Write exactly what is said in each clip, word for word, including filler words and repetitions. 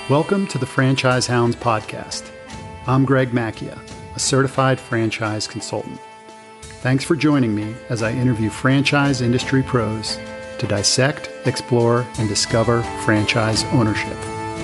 Welcome to the Franchise Hounds podcast. I'm Greg Macchia, a certified franchise consultant. Thanks for joining me as I interview franchise industry pros to dissect, explore, and discover franchise ownership.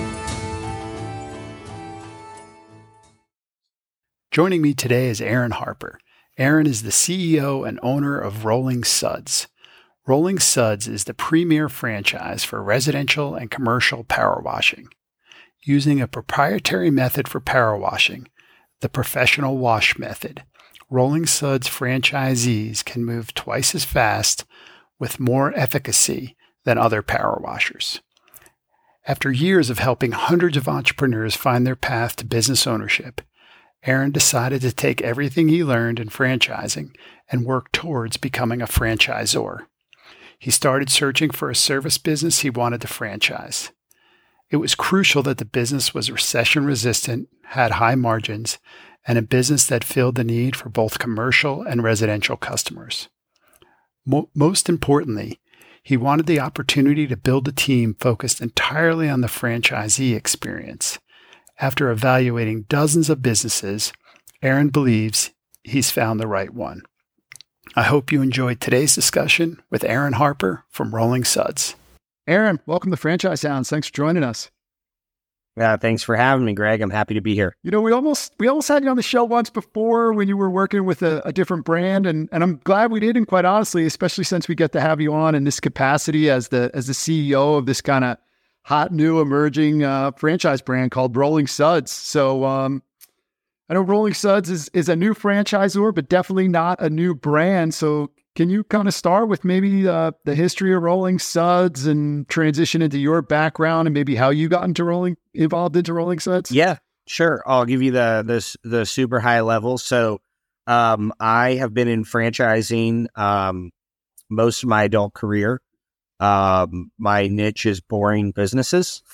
Joining me today is Aaron Harper. Aaron is the C E O and owner of Rolling Suds. Rolling Suds is the premier franchise for residential and commercial power washing. Using a proprietary method for power washing, the professional wash method, Rolling Suds franchisees can move twice as fast with more efficacy than other power washers. After years of helping hundreds of entrepreneurs find their path to business ownership, Aaron decided to take everything he learned in franchising and work towards becoming a franchisor. He started searching for a service business he wanted to franchise. It was crucial that the business was recession resistant, had high margins, and a business that filled the need for both commercial and residential customers. Mo- most importantly, he wanted the opportunity to build a team focused entirely on the franchisee experience. After evaluating dozens of businesses, Aaron believes he's found the right one. I hope you enjoyed today's discussion with Aaron Harper from Rolling Suds. Aaron, welcome to Franchise Hounds. Thanks for joining us. Yeah, thanks for having me, Greg. I'm happy to be here. You know, we almost we almost had you on the show once before when you were working with a, a different brand, and, and I'm glad we did, and quite honestly, especially since we get to have you on in this capacity as the as the C E O of this kind of hot, new, emerging uh, franchise brand called Rolling Suds. So um, I know Rolling Suds is, is a new franchisor, but definitely not a new brand. So can you kind of start with maybe uh, the history of Rolling Suds and transition into your background and maybe how you got into rolling, involved into Rolling Suds? Yeah, sure. I'll give you the the, the super high level. So um, I have been in franchising um, most of my adult career. Um, my niche is boring businesses.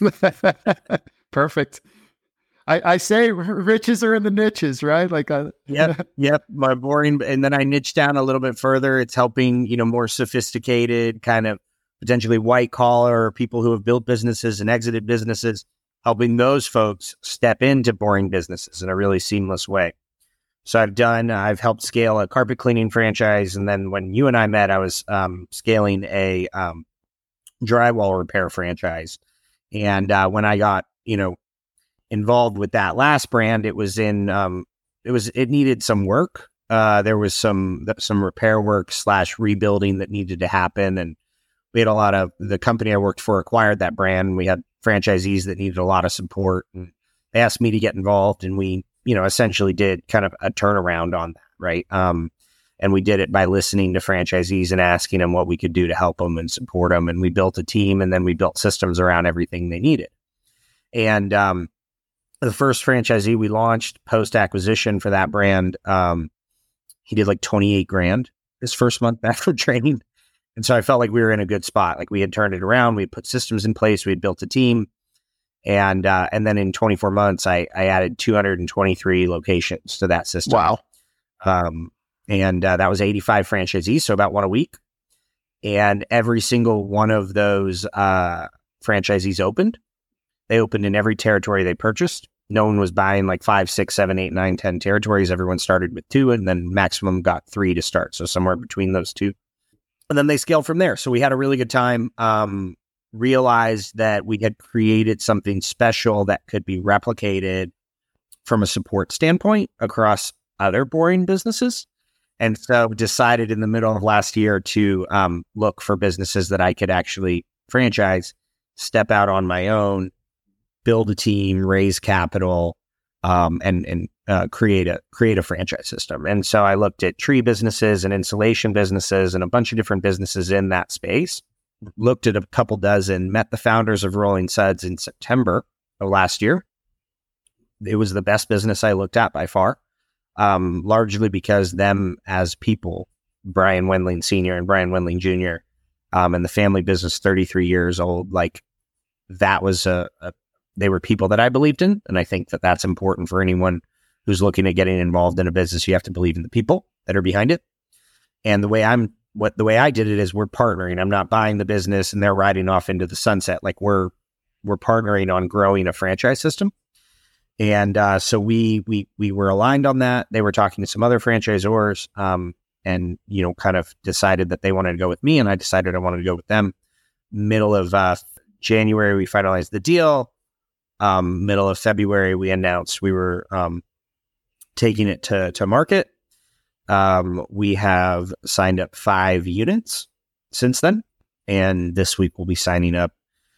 Perfect. I, I say riches are in the niches, right? Like, uh, yep, yep. My boring, and then I niche down a little bit further. It's helping, you know, more sophisticated, kind of potentially white collar people who have built businesses and exited businesses, helping those folks step into boring businesses in a really seamless way. So I've done, I've helped scale a carpet cleaning franchise, and then when you and I met, I was um, scaling a um, drywall repair franchise. And uh, when I got, you know, involved with that last brand, it was in, um, it was, it needed some work. Uh, there was some, some repair work slash rebuilding that needed to happen. And we had a lot of, the company I worked for acquired that brand. And we had franchisees that needed a lot of support, and they asked me to get involved. And we, you know, essentially did kind of a turnaround on that. Right. Um, and we did it by listening to franchisees and asking them what we could do to help them and support them. And we built a team, and then we built systems around everything they needed. And, um, the first franchisee we launched post-acquisition for that brand, um, he did like twenty-eight grand his first month back from training. And so I felt like we were in a good spot. Like we had turned it around. We had put systems in place. We had built a team. And uh, and then in twenty-four months, I, I added two hundred twenty-three locations to that system. Wow. Um, and uh, that was eighty-five franchisees, so about one a week. And every single one of those uh, franchisees opened. They opened in every territory they purchased. No one was buying like five, six, seven, eight, nine, ten territories. Everyone started with two, and then maximum got three to start. So somewhere between those two. And then they scaled from there. So we had a really good time. Um, realized that we had created something special that could be replicated from a support standpoint across other boring businesses. And so decided in the middle of last year to um, look for businesses that I could actually franchise, step out on my own, build a team, raise capital, um, and and uh, create a create a franchise system. And so I looked at tree businesses and insulation businesses and a bunch of different businesses in that space. Looked at a couple dozen, met the founders of Rolling Suds in September of last year. It was the best business I looked at by far, um, largely because them as people, Brian Wendling Senior and Brian Wendling Junior, um, and the family business, thirty-three years old, like that was a, a they were people that I believed in. And I think that that's important for anyone who's looking at getting involved in a business. You have to believe in the people that are behind it. And the way I'm, what the way I did it is we're partnering. I'm not buying the business and they're riding off into the sunset. Like we're were partnering on growing a franchise system. And uh, so we we we were aligned on that. They were talking to some other franchisors, um, and you know, kind of decided that they wanted to go with me, and I decided I wanted to go with them. Middle of uh, January, we finalized the deal. Um, middle of February, we announced we were um, taking it to to market. Um, we have signed up five units since then, and this week we'll be signing up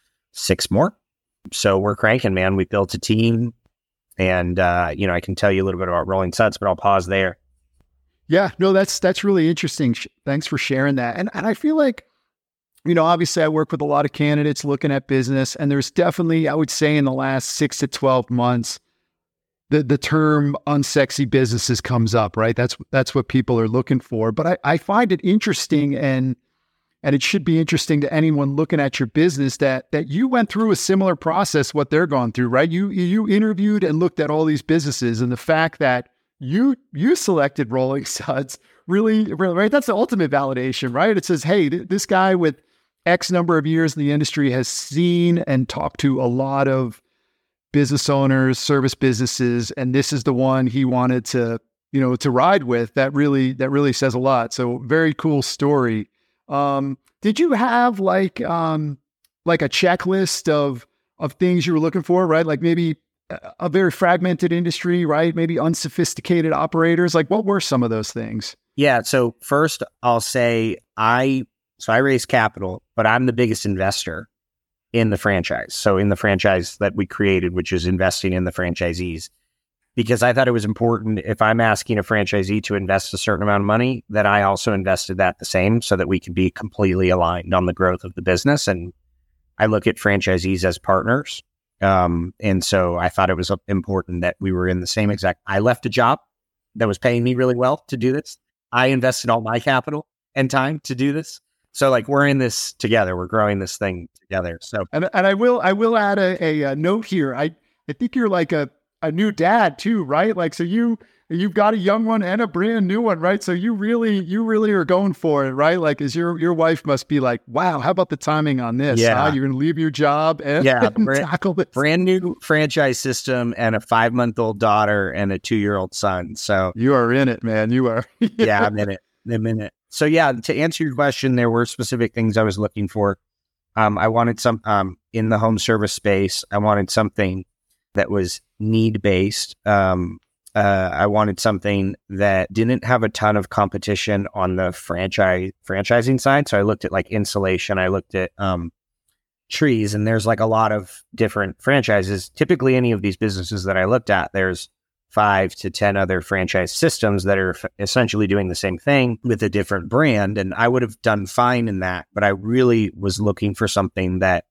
six more. So we're cranking, man. We built a team. And, uh, you know, I can tell you a little bit about Rolling Suds, but I'll pause there. Yeah, no, that's, that's really interesting. Thanks for sharing that. And, and I feel like, you know, obviously I work with a lot of candidates looking at business, and there's definitely, I would say in the last six to twelve months, the, the term unsexy businesses comes up, right? That's, that's what people are looking for. But I, I find it interesting, and And it should be interesting to anyone looking at your business that that you went through a similar process, what they're going through, right? You you interviewed and looked at all these businesses, and the fact that you you selected Rolling Suds really, really, right? That's the ultimate validation, right? It says, hey, th- this guy with X number of years in the industry has seen and talked to a lot of business owners, service businesses, and this is the one he wanted to, you know, to ride with. That really that really says a lot. So very cool story. Um, did you have like, um, like a checklist of, of things you were looking for, right? Like maybe a, a very fragmented industry, right? Maybe unsophisticated operators. Like what were some of those things? Yeah. So first I'll say I, so I raised capital, but I'm the biggest investor in the franchise. So in the franchise that we created, which is investing in the franchisees, because I thought it was important if I'm asking a franchisee to invest a certain amount of money, that I also invested that the same so that we could be completely aligned on the growth of the business. And I look at franchisees as partners. Um, and so I thought it was important that we were in the same exact, I left a job that was paying me really well to do this. I invested all my capital and time to do this. So like we're in this together, we're growing this thing together. So, and, and I will, I will add a, a, a note here. I, I think you're like a, a new dad too, right? Like, so you, you've got a young one and a brand new one, right? So you really, you really are going for it, right? Like, is your, your wife must be like, wow, how about the timing on this? Yeah. Huh? You're going to leave your job and, yeah, and brand, tackle this. Brand new franchise system and a five month old daughter and a two year old son. So you are in it, man. You are. yeah, I'm in it. I'm in it. So yeah, to answer your question, there were specific things I was looking for. Um, I wanted some, um, in the home service space, I wanted something that was need-based. Um, uh, I wanted something that didn't have a ton of competition on the franchise franchising side. So I looked at like insulation. I looked at um, trees, and there's like a lot of different franchises. Typically, any of these businesses that I looked at, there's five to ten other franchise systems that are f- essentially doing the same thing with a different brand. And I would have done fine in that, but I really was looking for something that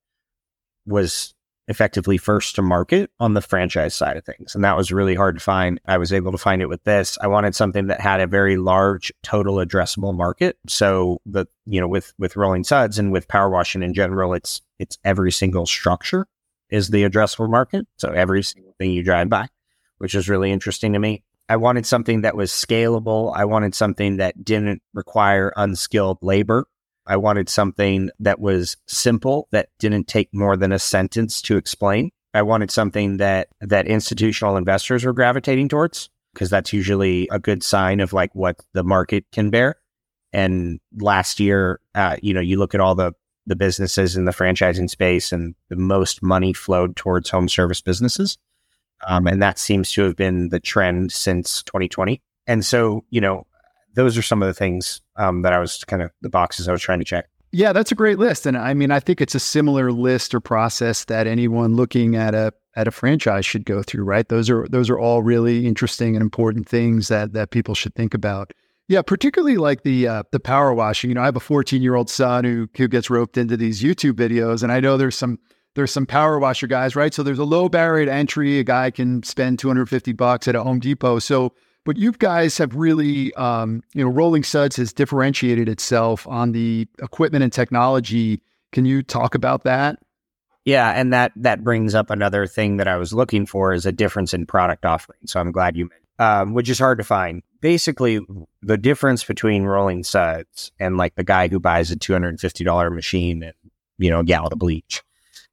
was effectively first to market on the franchise side of things. And that was really hard to find. I was able to find it with this. I wanted something that had a very large total addressable market. So the, you know, with, with Rolling Suds and with power washing in general, it's, it's every single structure is the addressable market. So every single thing you drive by, which is really interesting to me. I wanted something that was scalable. I wanted something that didn't require unskilled labor. I wanted something that was simple, that didn't take more than a sentence to explain. I wanted something that that institutional investors were gravitating towards, because that's usually a good sign of like what the market can bear. And last year, uh, you know, you look at all the the businesses in the franchising space, and the most money flowed towards home service businesses. Um, and that seems to have been the trend since twenty twenty. And so, you know, those are some of the things um, that I was kind of the boxes I was trying to check. Yeah, that's a great list. And I mean, I think it's a similar list or process that anyone looking at a at a franchise should go through, right? Those are those are all really interesting and important things that that people should think about. Yeah, particularly like the uh, the power washing. You know, I have a fourteen year old son who who gets roped into these YouTube videos, and I know there's some there's some power washer guys, right? So there's a low barrier to entry. A guy can spend two hundred fifty bucks at a Home Depot. So, but you guys have really, um, you know, Rolling Suds has differentiated itself on the equipment and technology. Can you talk about that? Yeah, and that that brings up another thing that I was looking for, is a difference in product offering. So I'm glad you mentioned, um, which is hard to find. Basically, the difference between Rolling Suds and like the guy who buys a two hundred fifty dollars machine and, you know, a gallon of bleach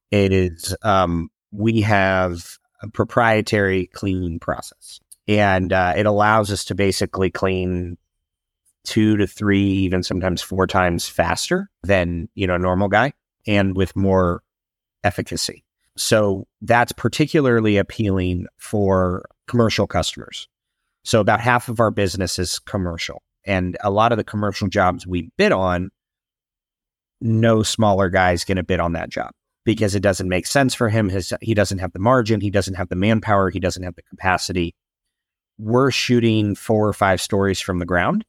It is, um, we have a proprietary cleaning process, and uh, it allows us to basically clean two to three, even sometimes four times faster than, you know, a normal guy, and with more efficacy. So that's particularly appealing for commercial customers. So about half of our business is commercial, and a lot of the commercial jobs we bid on, no smaller guy is going to bid on that job because it doesn't make sense for him. His, he doesn't have the margin. He doesn't have the manpower. He doesn't have the capacity. We're shooting four or five stories from the ground.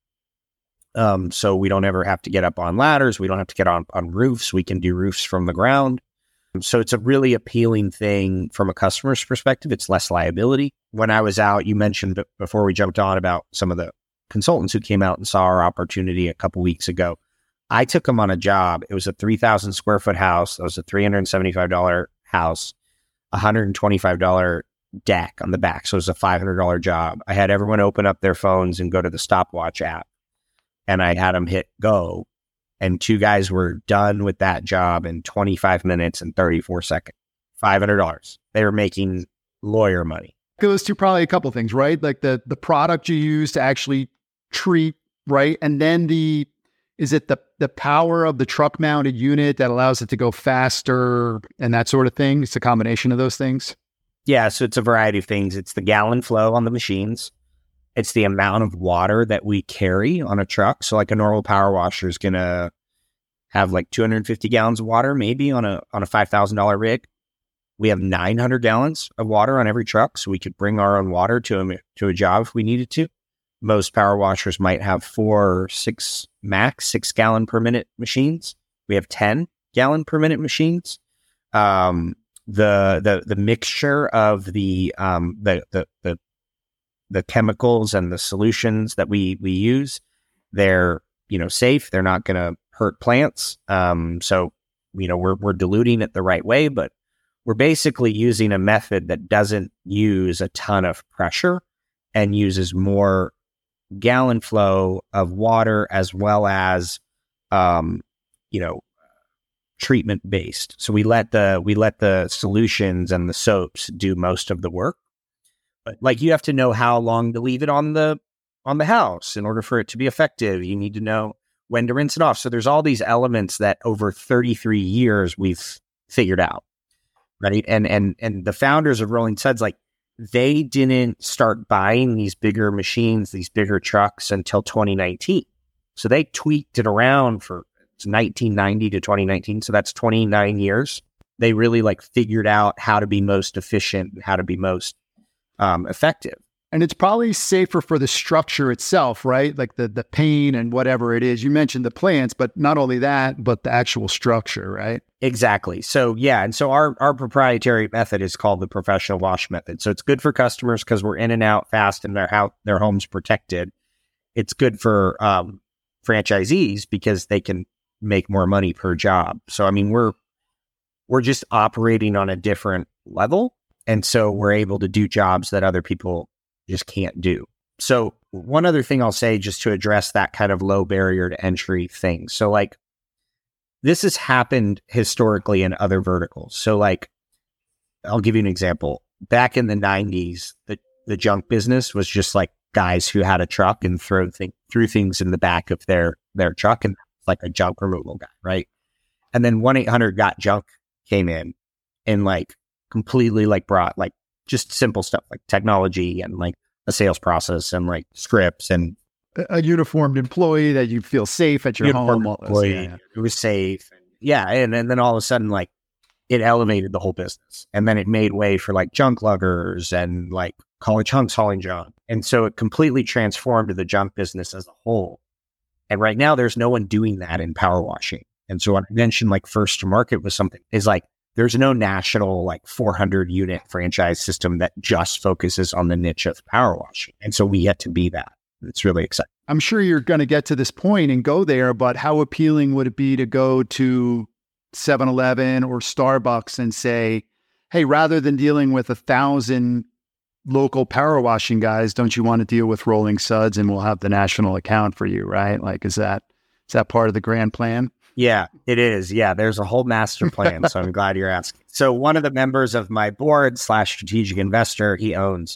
Um, so we don't ever have to get up on ladders. We don't have to get on, on roofs. We can do roofs from the ground. So it's a really appealing thing from a customer's perspective. It's less liability. When I was out, you mentioned b- before we jumped on about some of the consultants who came out and saw our opportunity a couple weeks ago. I took them on a job. It was a three thousand square foot house. It was a three hundred seventy-five dollars house, one hundred twenty-five dollars deck on the back. So it was a five hundred dollars job. I had everyone open up their phones and go to the stopwatch app, and I had them hit go. And two guys were done with that job in twenty-five minutes and thirty-four seconds. five hundred dollars. They were making lawyer money. Goes to probably a couple of things, right? Like the the product you use to actually treat, right? And then the, is it the the power of the truck mounted unit that allows it to go faster and that sort of thing? It's a combination of those things. Yeah, so it's a variety of things. It's the gallon flow on the machines. It's the amount of water that we carry on a truck. So like a normal power washer is going to have like two hundred fifty gallons of water, maybe on a on a five thousand dollars rig. We have nine hundred gallons of water on every truck, so we could bring our own water to a, to a job if we needed to. Most power washers might have four or six max, six gallon per minute machines. We have ten gallon per minute machines. Um, the the the mixture of the um the the the the chemicals and the solutions that we, we use, they're, you know, safe. They're not going to hurt plants. Um, so, you know, we're, we're diluting it the right way, but we're basically using a method that doesn't use a ton of pressure and uses more gallon flow of water as well as, um, you know, treatment based. So we let the, we let the solutions and the soaps do most of the work. But like, you have to know how long to leave it on the on the house in order for it to be effective. You need to know when to rinse it off. So there's all these elements that over thirty-three years we've figured out, right? And and and the founders of Rolling Suds, like, they didn't start buying these bigger machines, these bigger trucks until twenty nineteen. So they tweaked it around for nineteen ninety to twenty nineteen. So that's twenty-nine years. They really like figured out how to be most efficient and how to be most Um, effective. And it's probably safer for the structure itself, right? Like the the paint and whatever it is. You mentioned the plants, but not only that, but the actual structure, right? Exactly. So yeah, and so our our proprietary method is called the professional wash method. So it's good for customers because we're in and out fast and their house, their home's protected. It's good for um, franchisees because they can make more money per job. So I mean, we're we're just operating on a different level. And so we're able to do jobs that other people just can't do. So one other thing I'll say just to address that kind of low barrier to entry thing. So like, this has happened historically in other verticals. So like, I'll give you an example. Back in the nineties, the, the junk business was just like guys who had a truck and throw th- threw things in the back of their, their truck, and like a junk removal guy, right? And then one eight hundred got junk came in and like, completely like brought like just simple stuff like technology and like a sales process and like scripts and a uniformed employee that you feel safe at your home. All those, yeah, yeah. It was safe. And yeah. And, and then all of a sudden, like, it elevated the whole business. And then it made way for like junk luggers and like college hunks hauling junk. And so it completely transformed the junk business as a whole. And right now there's no one doing that in power washing. And so when I mentioned like first to market was something is like, there's no national like four hundred unit franchise system that just focuses on the niche of power washing. And so we get to be that. It's really exciting. I'm sure you're going to get to this point and go there, but how appealing would it be to go to seven eleven or Starbucks and say, hey, rather than dealing with a thousand local power washing guys, don't you want to deal with Rolling Suds and we'll have the national account for you, right? Like, is that, is that part of the grand plan? Yeah, it is. Yeah, there's a whole master plan. So I'm glad you're asking. So one of the members of my board slash strategic investor, he owns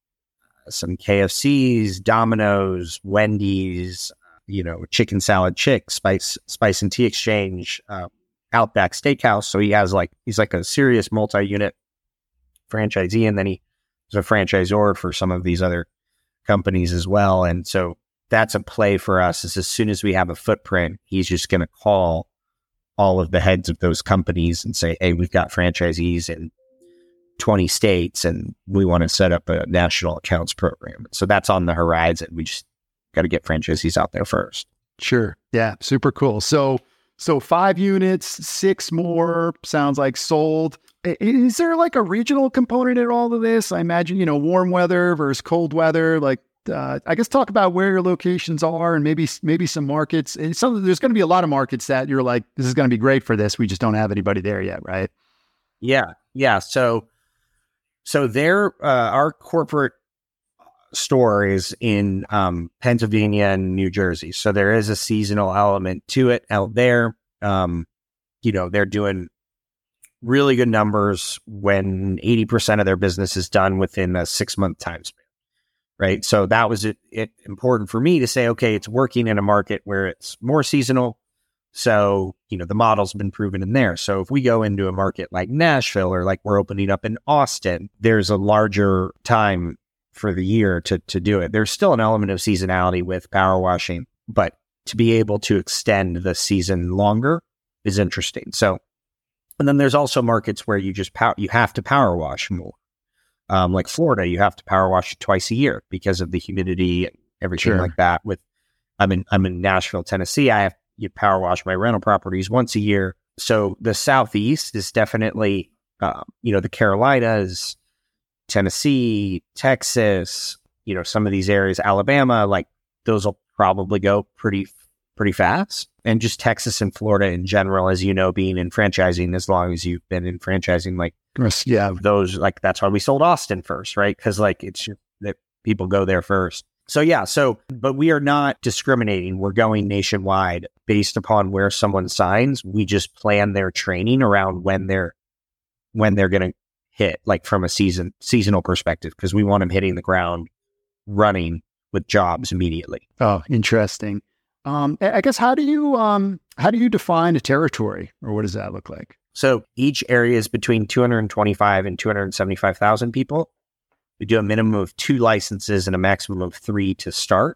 some K F Cs, Domino's, Wendy's, you know, Chicken Salad Chick, Spice Spice and Tea Exchange, uh, Outback Steakhouse. So he has like, he's like a serious multi-unit franchisee, and then he is a franchisor for some of these other companies as well. And so that's a play for us, is as soon as we have a footprint, he's just going to call all of the heads of those companies and say, hey, we've got franchisees in twenty states and we want to set up a national accounts program. So that's on the horizon. We just got to get franchisees out there first. Sure. Yeah. Super cool. So, so five units, six more sounds like sold. Is there like a regional component at all of this? I imagine, you know, warm weather versus cold weather, like, Uh, I guess talk about where your locations are and maybe maybe some markets. And some, there's going to be a lot of markets that you're like, this is going to be great for this. We just don't have anybody there yet, right? Yeah, yeah. So, so there, uh, our corporate store is in um, Pennsylvania and New Jersey. So there is a seasonal element to it out there. Um, you know, they're doing really good numbers when eighty percent of their business is done within a six month time span. Right. So that was it, it important for me to say, okay, it's working in a market where it's more seasonal. So, you know, the model's been proven in there. So if we go into a market like Nashville or like we're opening up in Austin, there's a larger time for the year to, to do it. There's still an element of seasonality with power washing, but to be able to extend the season longer is interesting. So, and then there's also markets where you just power, you have to power wash more. Um, like Florida, you have to power wash twice a year because of the humidity and everything Sure. like that. With I'm in I'm in Nashville, Tennessee. I have you power wash my rental properties once a year. So the Southeast is definitely, uh, you know, the Carolinas, Tennessee, Texas. You know, some of these areas, Alabama, like those will probably go pretty pretty fast. And just Texas and Florida in general, as you know, being in franchising as long as you've been in franchising, like. Yeah. Those, like, that's why we sold Austin first, right? Because like it's just that people go there first. So yeah, so but we are not discriminating. We're going nationwide based upon where someone signs. We just plan their training around when they're when they're going to hit, like from a season seasonal perspective, because we want them hitting the ground running with jobs immediately. Oh, interesting. Um, I I guess how do you um how do you define a territory, or what does that look like? So each area is between two hundred twenty-five and two hundred seventy-five thousand people. We do a minimum of two licenses and a maximum of three to start,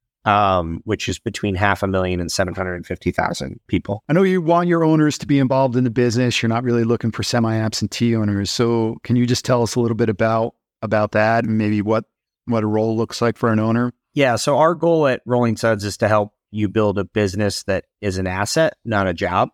um, which is between half a million and seven hundred fifty thousand people. I know you want your owners to be involved in the business. You're not really looking for semi-absentee owners. So can you just tell us a little bit about about that and maybe what what a role looks like for an owner? Yeah. So our goal at Rolling Suds is to help you build a business that is an asset, not a job.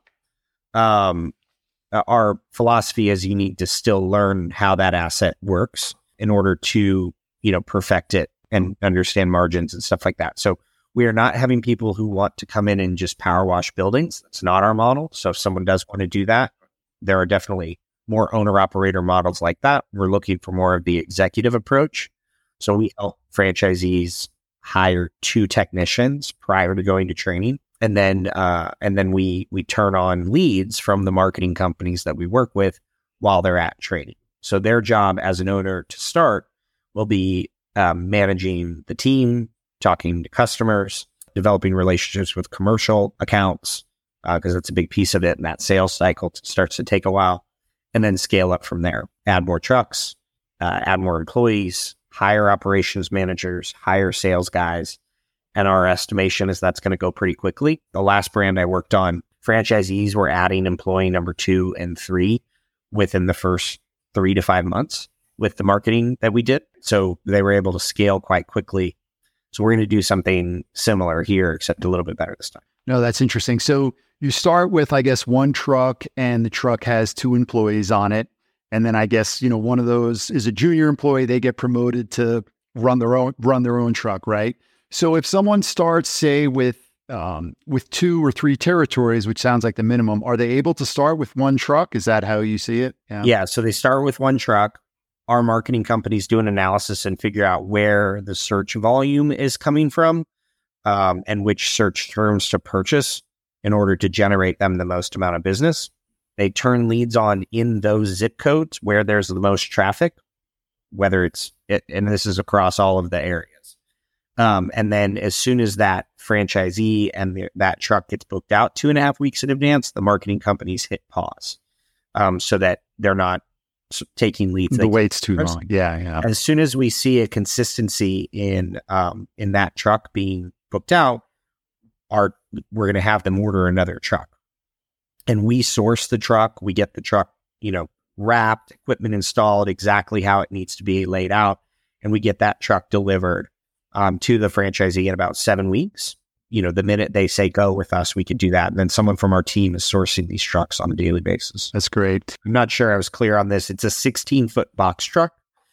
Um, Our philosophy is you need to still learn how that asset works in order to, you know, perfect it and understand margins and stuff like that. So we are not having people who want to come in and just power wash buildings. That's not our model. So if someone does want to do that, there are definitely more owner operator models like that. We're looking for more of the executive approach. So we help franchisees hire two technicians prior to going to training. And then, uh, and then we we turn on leads from the marketing companies that we work with while they're at training. So their job as an owner to start will be um, managing the team, talking to customers, developing relationships with commercial accounts, because uh, that's a big piece of it. And that sales cycle t- starts to take a while, and then scale up from there. Add more trucks, uh, add more employees, hire operations managers, hire sales guys. And our estimation is that's going to go pretty quickly. The last brand I worked on, franchisees were adding employee number two and three within the first three to five months with the marketing that we did. So they were able to scale quite quickly. So we're going to do something similar here, except a little bit better this time. No, that's interesting. So you start with, I guess, one truck, and the truck has two employees on it. And then I guess, you know, one of those is a junior employee. They get promoted to run their own, run their own truck, right? So if someone starts, say, with um, with two or three territories, which sounds like the minimum, are they able to start with one truck? Is that how you see it? Yeah. yeah so they start with one truck. Our marketing companies do an analysis and figure out where the search volume is coming from, um, and which search terms to purchase in order to generate them the most amount of business. They turn leads on in those zip codes where there's the most traffic, whether it's, it, and this is across all of the areas. Um, and then as soon as that franchisee and the, that truck gets booked out two and a half weeks in advance, the marketing companies hit pause um, so that they're not taking leads. The wait's too long. Yeah, yeah. As soon as we see a consistency in um, in that truck being booked out, our we're going to have them order another truck. And we source the truck. We get the truck, you know, wrapped, equipment installed exactly how it needs to be laid out. And we get that truck delivered um, to the franchisee in about seven weeks. You know, the minute they say go with us, we could do that. And then someone from our team is sourcing these trucks on a daily basis. That's great. I'm not sure I was clear on this. It's a sixteen foot box truck.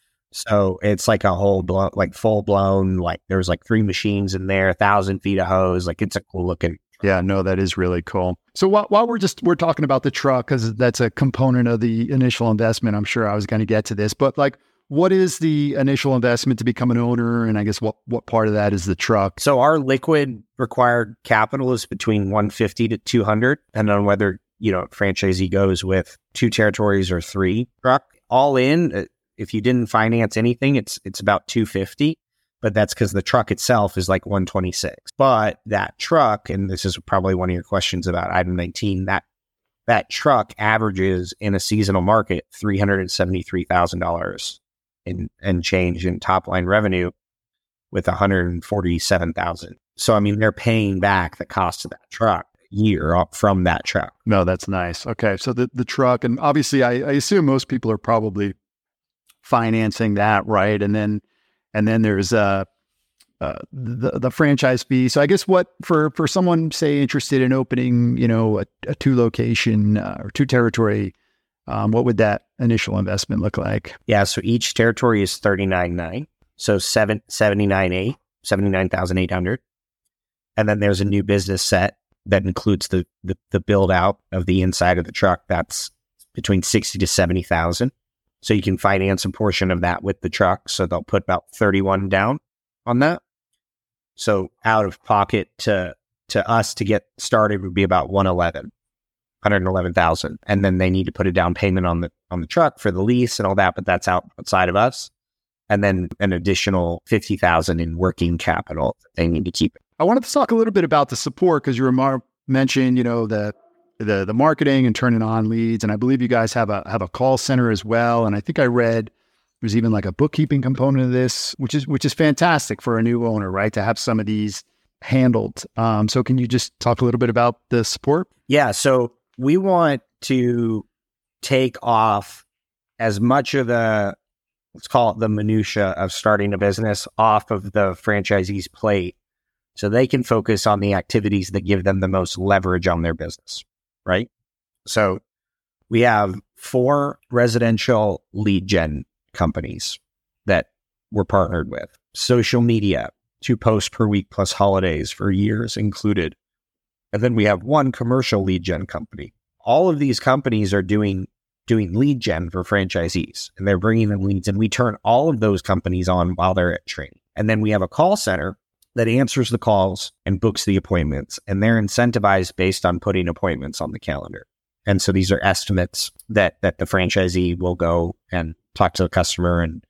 So it's like a whole blown, like full blown, like there's like three machines in there, a thousand feet of hose. Like it's a cool looking. Yeah, no, that is really cool. So while, while we're just, we're talking about the truck, because that's a component of the initial investment, I'm sure I was going to get to this, but like, what is the initial investment to become an owner? And I guess what, what part of that is the truck? So our liquid required capital is between one hundred fifty to two hundred, depending on whether, you know, franchisee goes with two territories or three truck. All in, if you didn't finance anything, it's it's about two hundred fifty, but that's because the truck itself is like one hundred twenty-six. But that truck, and this is probably one of your questions about item nineteen, that that truck averages in a seasonal market three hundred seventy-three thousand dollars in and change in top line revenue with one hundred forty-seven thousand. So I mean, they're paying back the cost of that truck year up from that truck. No, that's nice. Okay, so the the truck, and obviously, I, I assume most people are probably financing that, right? And then and then there's uh, uh the the franchise fee. So I guess what for for someone say interested in opening, you know, a, a two location uh, or two territory. Um, what would that initial investment look like? Yeah, so each territory is thirty-nine nine, so seven seventy-nine eight, seventy-nine thousand eight hundred, and then there's a new business set that includes the the, the build out of the inside of the truck. That's between sixty to seventy thousand. So you can finance a portion of that with the truck. So they'll put about thirty-one down on that. So out of pocket to to us to get started would be about one eleven. one hundred eleven thousand, and then they need to put a down payment on the on the truck for the lease and all that, but that's out, outside of us. And then an additional fifty thousand in working capital that they need to keep. I wanted to talk a little bit about the support because you remar- mentioned, you know, the the the marketing and turning on leads, and I believe you guys have a have a call center as well. And I think I read there's even like a bookkeeping component of this, which is which is fantastic for a new owner, right? To have some of these handled. Um, so can you just talk a little bit about the support? Yeah, so we want to take off as much of the, let's call it the minutia of starting a business off of the franchisee's plate so they can focus on the activities that give them the most leverage on their business, right? So we have four residential lead gen companies that we're partnered with. Social media, two posts per week plus holidays for years included. And then we have one commercial lead gen company. All of these companies are doing doing lead gen for franchisees, and they're bringing them leads, and we turn all of those companies on while they're at training. And then we have a call center that answers the calls and books the appointments, and they're incentivized based on putting appointments on the calendar. And so these are estimates that that the franchisee will go and talk to the customer and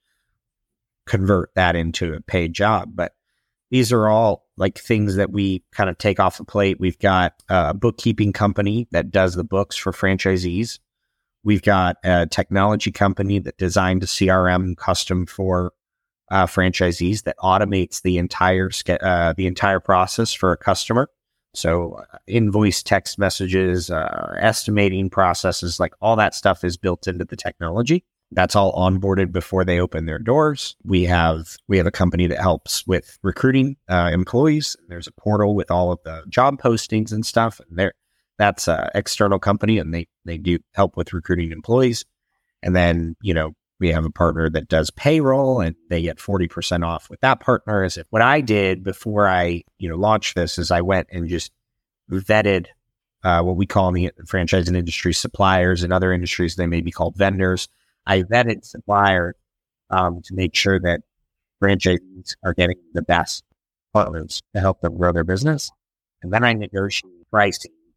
convert that into a paid job. But these are all like things that we kind of take off the plate. We've got a bookkeeping company that does the books for franchisees. We've got a technology company that designed a C R M custom for uh, franchisees that automates the entire uh, the entire process for a customer. So uh, invoice text messages, uh, estimating processes, like all that stuff is built into the technology. That's all onboarded before they open their doors. We have we have a company that helps with recruiting uh, employees. There's a portal with all of the job postings and stuff. And there, that's an external company, and they they do help with recruiting employees. And then, you know, we have a partner that does payroll, and they get forty percent off with that partner. As if what I did before I, you know, launched this is I went and just vetted uh, what we call in the franchising industry suppliers. In other industries, they may be called vendors. I vetted suppliers um, to make sure that franchisees are getting the best partners to help them grow their business. And then I negotiate pricing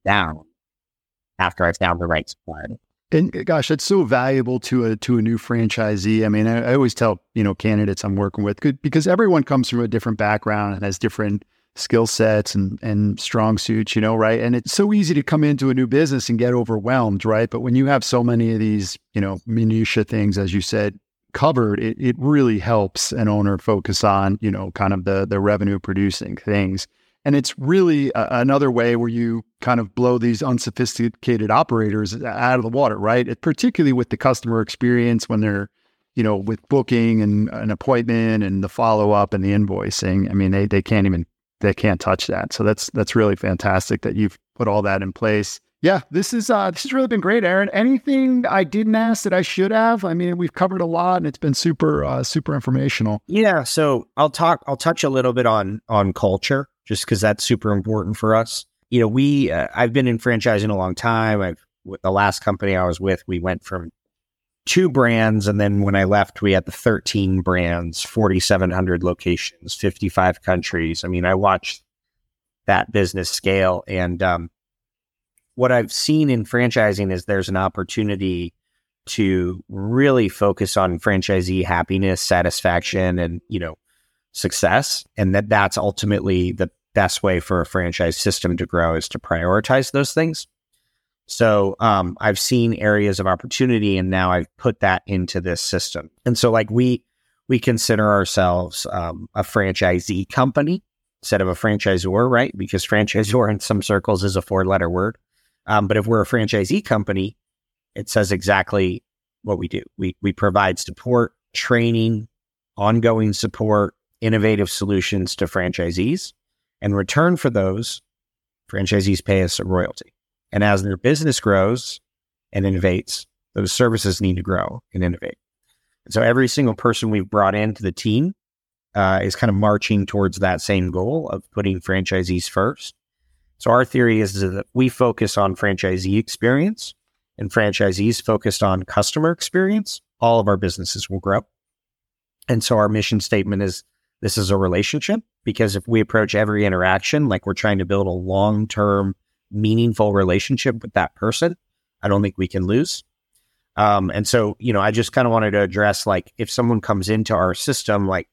down after I found the right supplier. And gosh, that's so valuable to a to a new franchisee. I mean, I, I always tell, you know, candidates I'm working with, because everyone comes from a different background and has different skill sets and, and strong suits, you know, right? And it's so easy to come into a new business and get overwhelmed, right? But when you have so many of these, you know, minutia things, as you said, covered, it, it really helps an owner focus on, you know, kind of the the revenue producing things. And it's really a, another way where you kind of blow these unsophisticated operators out of the water, right? It, particularly with the customer experience when they're, you know, with booking and an appointment and the follow-up and the invoicing. I mean, they they can't even, they can't touch that. So that's that's really fantastic that you've put all that in place. Yeah, this is uh, this has really been great, Aaron. Anything I didn't ask that I should have? I mean, we've covered a lot, and it's been super uh, super informational. Yeah, so I'll talk. I'll touch a little bit on on culture, just because that's super important for us. You know, we uh, I've been in franchising a long time. I've with the last company I was with, we went from two brands, and then when I left, we had the thirteen brands, forty-seven hundred locations, fifty-five countries. I mean, I watched that business scale, and um, what I've seen in franchising is there's an opportunity to really focus on franchisee happiness, satisfaction, and, you know, success. And that that's ultimately the best way for a franchise system to grow, is to prioritize those things. So um, I've seen areas of opportunity, and now I've put that into this system. And so like we, we consider ourselves um, a franchisee company instead of a franchisor, right? Because franchisor in some circles is a four letter word. Um, but if we're a franchisee company, it says exactly what we do. We we provide support, training, ongoing support, innovative solutions to franchisees. In return for those, franchisees pay us a royalty. And as their business grows and innovates, those services need to grow and innovate. And so every single person we've brought into the team uh, is kind of marching towards that same goal of putting franchisees first. So our theory is that we focus on franchisee experience, and franchisees focused on customer experience. All of our businesses will grow. And so our mission statement is, this is a relationship, because if we approach every interaction like we're trying to build a long-term, meaningful relationship with that person, I don't think we can lose. Um, and so, you know, I just kind of wanted to address, like, if someone comes into our system, like,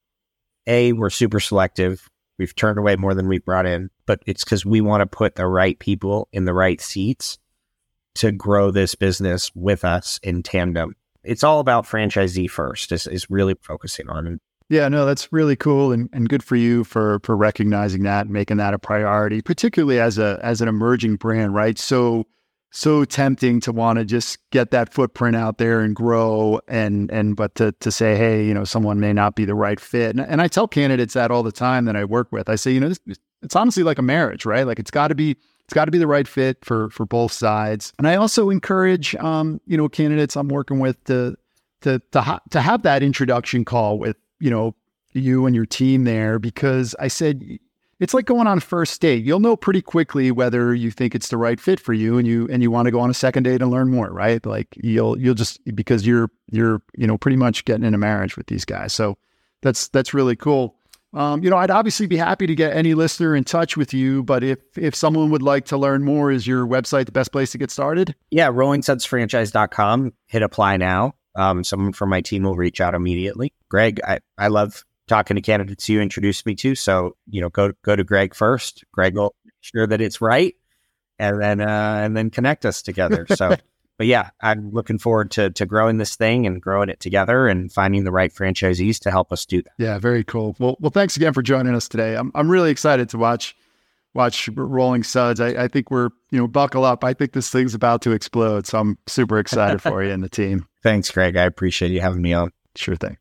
A, we're super selective. We've turned away more than we've brought in, but it's because we want to put the right people in the right seats to grow this business with us in tandem. It's all about franchisee first, is, is really focusing on it. Yeah, no, that's really cool, and, and good for you for for recognizing that and making that a priority, particularly as a as an emerging brand, right? So so tempting to want to just get that footprint out there and grow, and and but to to say, hey, you know, someone may not be the right fit. And, and I tell candidates that all the time that I work with. I say, you know, this, it's honestly like a marriage, right? Like it's got to be it's got to be the right fit for for both sides. And I also encourage, um, you know, candidates I'm working with to to to ha- to have that introduction call with, you know, you and your team there, because I said, it's like going on a first date. You'll know pretty quickly whether you think it's the right fit for you, and you and you want to go on a second date and learn more, right? Like you'll you'll just, because you're you're you know pretty much getting in a marriage with these guys. So that's that's really cool. Um, you know, I'd obviously be happy to get any listener in touch with you, but if if someone would like to learn more, is your website the best place to get started? Yeah, rolling suds franchise dot com. Hit apply now. Um, someone from my team will reach out immediately. Greg, I, I love talking to candidates you introduced me to. So, you know, go, go to Greg first. Greg will make sure that it's right, and then, uh, and then connect us together. So, but yeah, I'm looking forward to, to growing this thing and growing it together and finding the right franchisees to help us do that. Yeah, very cool. Well, well, thanks again for joining us today. I'm, I'm really excited to watch, watch Rolling Suds. I, I think we're, you know, buckle up. I think this thing's about to explode. So I'm super excited for you and the team. Thanks, Greg. I appreciate you having me on. Sure thing.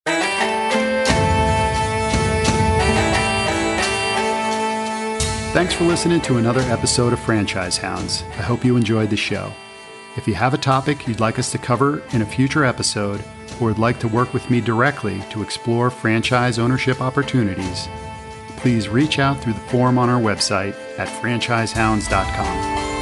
Thanks for listening to another episode of Franchise Hounds. I hope you enjoyed the show. If you have a topic you'd like us to cover in a future episode, or would like to work with me directly to explore franchise ownership opportunities, please reach out through the form on our website at franchise hounds dot com.